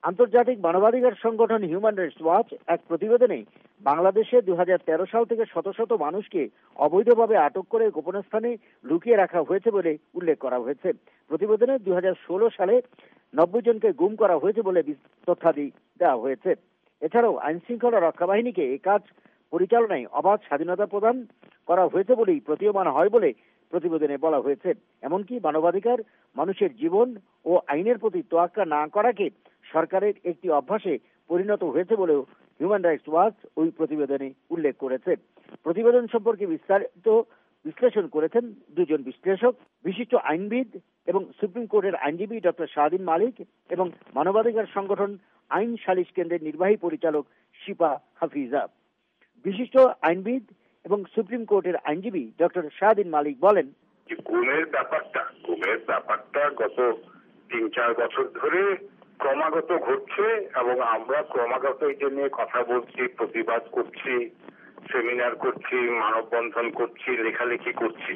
আন্তর্জাতিক মানবাধিকার সংগঠন হিউম্যান রাইটস ওয়াচ এক প্রতিবেদনে বাংলাদেশে 2013 সাল থেকে শত শত মানুষকে অবৈধভাবে আটক করে গোপন স্থানে লুকিয়ে রাখা হয়েছে বলে উল্লেখ করা হয়েছে। প্রতিবেদনে 2016 সালে 90 জনকে গুম করা হয়েছে বলে তথ্যাদি দেওয়া হয়েছে। এছাড়াও আইন শৃঙ্খলা রক্ষা বাহিনীকে এই কাজ পরিচালনায় অবাধ স্বাধীনতা প্রদান করা হয়েছে বলেই প্রতীয়মান হয় বলে প্রতিবেদনে বলা হয়েছে। এমনকি মানবাধিকার, মানুষের জীবন ও আইনের প্রতি তোয়াক্কা না করাকে সরকারের একটি অভ্যাসে পরিণত হয়েছে বলেও হিউম্যান রাইটস ওয়াচ ওই প্রতিবেদনে উল্লেখ করেছে। প্রতিবেদন সম্পর্কে বিস্তারিত বিশ্লেষণ করেছেন দুজন বিশ্লেষক, বিশিষ্ট আইনবিদ এবং সুপ্রিম কোর্টের আইনজীবী ডক্টর শাহদিন মালিক এবং মানবাধিকার সংগঠন আইন সালিশ কেন্দ্রের নির্বাহী পরিচালক শিপা হাফিজা। বিশিষ্ট আইনবিদ এবং সুপ্রিম কোর্টের আইনজীবী ডক্টর শাহদিন মালিক বলেন, গুমের ব্যাপারটা গত 3-4 বছর ধরে ক্রমাগত ঘটছে এবং আমরা ক্রমাগত এটা নিয়ে কথা বলছি, প্রতিবাদ করছি, সেমিনার করছি, মানববন্ধন করছি, লেখালেখি করছি।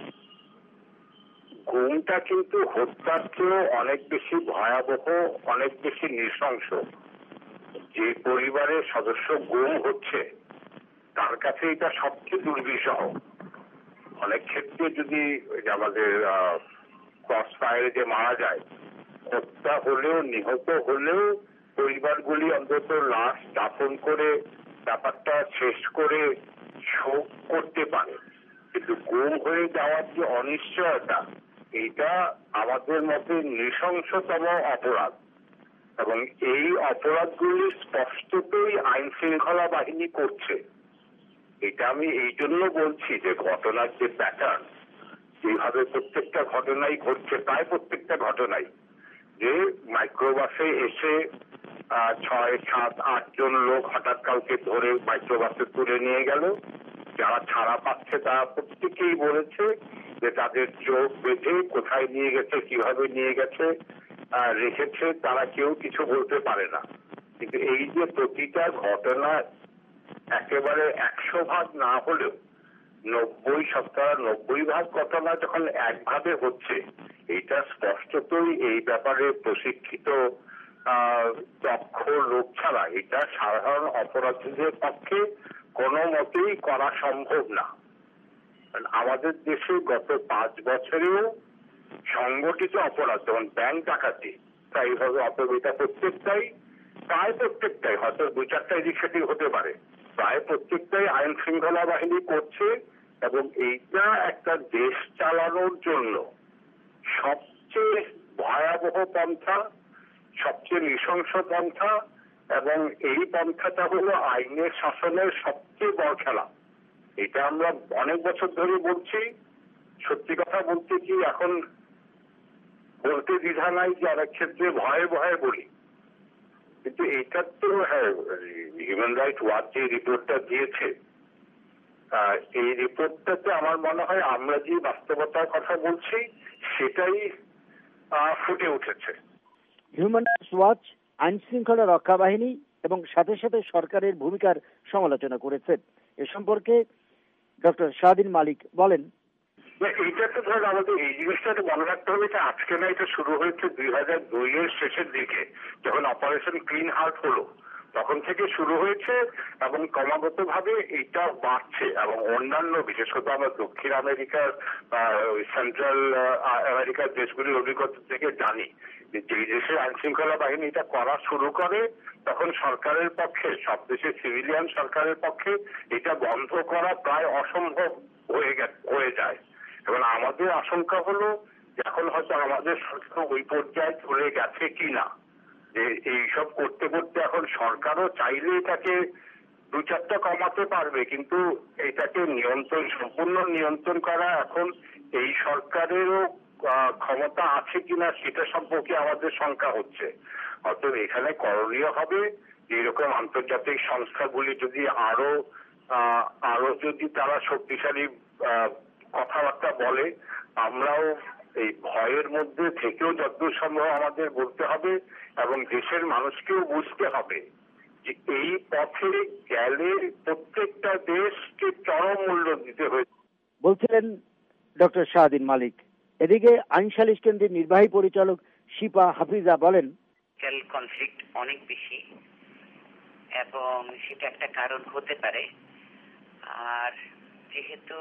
গুমটা কিন্তু হত্যার চেয়ে অনেক বেশি ভয়াবহ, অনেক বেশি নৃশংস। যে পরিবারের সদস্য গুম হচ্ছে তার কাছে এটা সবচেয়ে দুর্বিষহ। অনেক ক্ষেত্রে যদি আমাদের ক্রস ফায়ারে যে মারা যায়, হত্যা হলেও নিহত হলেও পরিবারগুলি অন্তত লাশ দাফন করে ব্যাপারটা শেষ করে শোক করতে পারে। কিন্তু গুম হয়ে যাওয়ার যে অনিশ্চয়তা, এটা আমাদের মতে নৃশংসতম অপরাধ এবং এই অপরাধগুলি স্পষ্টতই আইন শৃঙ্খলা বাহিনী করছে। এটা আমি এই জন্য বলছি যে ঘটনার যে প্যাটার্ন, যেভাবে প্রত্যেকটা ঘটনাই ঘটছে, প্রায় প্রত্যেকটা ঘটনাই, যে মাইক্রোবাসে এসে 6-7-8 জন লোক হঠাৎ কাউকে ধরে মাইক্রোবাসে তুলে নিয়ে গেল। যারা ছাড়া পাচ্ছে তারা প্রত্যেকেই বলেছে যে তাদের চোখ বেঁধে কোথায় নিয়ে গেছে, কিভাবে নিয়ে গেছে, রেখেছে, তারা কেউ কিছু বলতে পারে না। কিন্তু এই যে প্রতিটা ঘটনা একেবারে 100 ভাগ না হলেও 90 ভাগ ঘটনা যখন একভাবে হচ্ছে, এটা স্পষ্টতই এই ব্যাপারে প্রশিক্ষিত দক্ষ লোক ছাড়া এটা সাধারণ অপরাধীদের পক্ষে কোনো মতেই করা সম্ভব না। আমাদের দেশে গত 5 বছরেও সংগঠিত অপরাধ যেমন ব্যাংক ডাকাতি, এইভাবে অপরাধীরা প্রায় প্রত্যেকটাই হয়তো 2-4টা ইনিশিয়েটিভ হতে পারে, প্রায় প্রত্যেকটাই আইন শৃঙ্খলা বাহিনী করছে এবং এইটা একটা দেশ চালানোর জন্য সবচেয়ে ভয়াবহ পন্থা, সবচেয়ে নৃশংস পন্থা এবং এই পন্থাটা হলো আইনের শাসনের সবচেয়ে বড় খেলা। এটা আমরা অনেক বছর ধরে বলছি। সত্যি কথা বলতে কি এখন বলতে দ্বিধা নাই যে অনেক ক্ষেত্রে ভয়ে ভয়ে বলি, কিন্তু এটা তো হিউম্যান রাইটস ওয়াচ যে রিপোর্টটা দিয়েছে, এই রিপোর্টটাতে আমার মনে হয় আমরা যে বাস্তবতার কথা বলছি সেটাই ফুটে উঠেছে। হিউম্যান রাইটস ওয়াচ আইন শৃঙ্খলা রক্ষা বাহিনী এবং সাথে সাথে সরকারের ভূমিকার সমালোচনা করেছে। এ সম্পর্কে ডক্টর শাহদিন মালিক বলেন, এইটা তো ধর আমাদের এই জিনিসটা মনে রাখতে হবে যে আজকে না, এটা শুরু হয়েছে 2002 এর শেষের দিকে যখন অপারেশন ক্লিন হার্ট হলো, তখন থেকে শুরু হয়েছে এবং ক্রমাগত ভাবে এটা বাড়ছে এবং অন্যান্য বিশেষত আমরা দক্ষিণ আমেরিকার সেন্ট্রাল আমেরিকার দেশগুলির অভিজ্ঞতা থেকে জানি যে যেই দেশের আইন শৃঙ্খলা বাহিনী এটা করা শুরু করে তখন সরকারের পক্ষে, সব দেশের সিভিলিয়ান সরকারের পক্ষে এটা বন্ধ করা প্রায় অসম্ভব হয়ে যায়। এবং আমাদের আশঙ্কা হলো এখন হয়তো আমাদের সরকার ওই পর্যায়ে চলে গেছে কিনা, যে এইসব করতে করতে এখন সরকারও চাইলে এটাকে 2-4টা কমাতে পারবে, কিন্তু এটাকে সম্পূর্ণ নিয়ন্ত্রণ করা এখন এই সরকারেরও ক্ষমতা আছে কিনা সেটা সম্পর্কে আমাদের শঙ্কা হচ্ছে। অতএব এখানে করণীয় হবে যে এরকম আন্তর্জাতিক সংস্থাগুলি যদি আরো যদি তারা শক্তিশালী কথাবার্তা বলে, আমরাও এই ভয়ের মধ্যে থেকেও যতদূর সম্ভব আমাদের বলতে হবে এবং দেশের মানুষকেও বুঝতে হবে যে এই পথে গেলে প্রত্যেকটা দেশকে চরম মূল্য দিতে হয়েছে, বলছিলেন ডক্টর শাহদিন মালিক। এদিকে আইন সালিশ কেন্দ্রের নির্বাহী পরিচালক শিপা হাফিজা বলেন, পলিটিক্যাল কনফ্লিক্ট অনেক বেশি এবং সেটা একটা কারণ হতে পারে। আর যেহেতু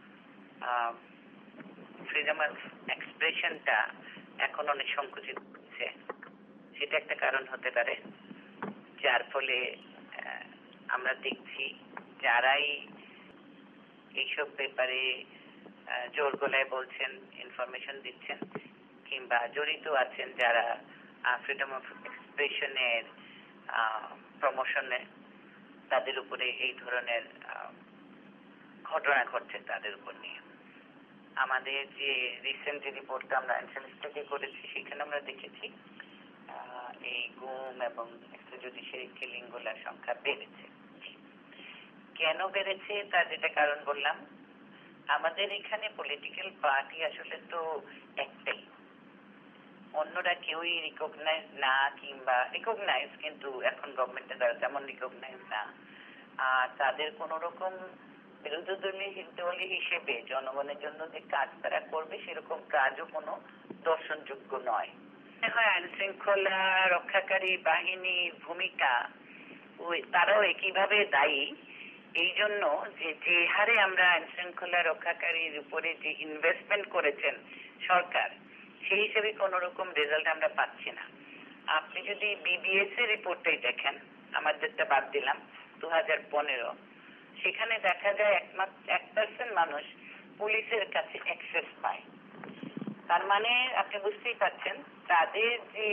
ফ্রিডম অফ এক্সপ্রেশনটা এখন অনেক সংকুচিত হচ্ছে, সেটা একটা কারণ হতে পারে, যার ফলে আমরা দেখছি যারাই এইসব ব্যাপারে জোর গলায় বলছেন, ইনফরমেশন দিচ্ছেন কিংবা জড়িত আছেন, যারা ফ্রিডম অফ এক্সপ্রেশনের প্রমোশনে, তাদের উপরে এই ধরনের ঘটনা ঘটছে তাদের উপর নিয়ে। আমাদের যে রিসেন্ট যে রিপোর্টটা আমরা এনসেমিস্টকে করেছি, সেখানে আমরা দেখেছি এই গুম এবং এক্সট্রাজুডিশিয়ারি কিলিং গুলার সংখ্যা বেড়েছে। কেন বেড়েছে তার যেটা কারণ বললাম, আমাদের এখানে পলিটিক্যাল পার্টি আসলে তো একটাই, অন্যরা কেউই রিকগনাইজ না, কিংবা রিকগনাইজ কিন্তু এখন গভর্নমেন্টের দ্বারা তেমন রিকগনাইজ না। আর তাদের কোন রকম বিরোধী দলীয় হিসেবে জনগণের জন্য যে কাজ তারা করবে, সেরকম কাজও কোনো দর্শনযোগ্য নয়। আইন শৃঙ্খলা রক্ষাকারী বাহিনীর ভূমিকা তারাও একইভাবে দায়ী, এই জন্য যে হারে আমরা আইন শৃঙ্খলা রক্ষাকারীর উপরে যে ইনভেস্টমেন্ট করেছেন সরকার, সেই হিসেবে কোন রকম রেজাল্ট আমরা পাচ্ছি না। আপনি যদি বিবিএস এর রিপোর্টটাই দেখেন, আমাদেরটা বাদ দিলাম, 2015, সেখানে দেখা যায় 1% মানুষ পুলিশের কাছে অ্যাক্সেস পায়। তার মানে আপনি বুঝতেই পারছেন তাদের যে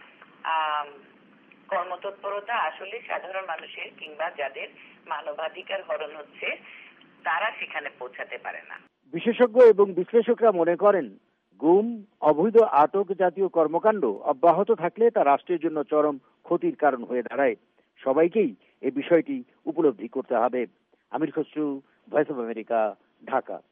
কর্মতৎপরতা আসলে সাধারণ মানুষের কিংবা যাদের মানবাধিকার হরণ হচ্ছে, তারা সেখানে পৌঁছাতে পারে না। বিশেষজ্ঞ এবং বিশ্লেষকরা মনে করেন, গুম, অবৈধ আটক জাতীয় কর্মকাণ্ড অব্যাহত থাকলে তা রাষ্ট্রের জন্য চরম ক্ষতির কারণ হয়ে দাঁড়ায়। সবাইকেই এই বিষয়টি উপলব্ধি করতে হবে। Amir Khasru, Voice of America, Dhaka.